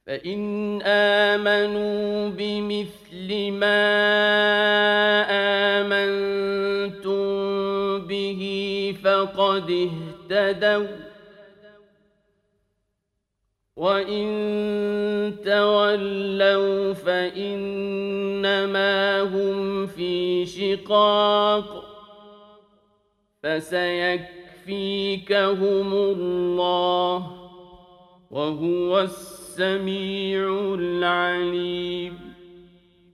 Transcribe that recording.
فإن آمنوا بمثل ما آمنتم به فقد اهتدوا، وإن تولوا فإنما هم في شقاق، فسيكفيكهم الله، وهو السميع العليم.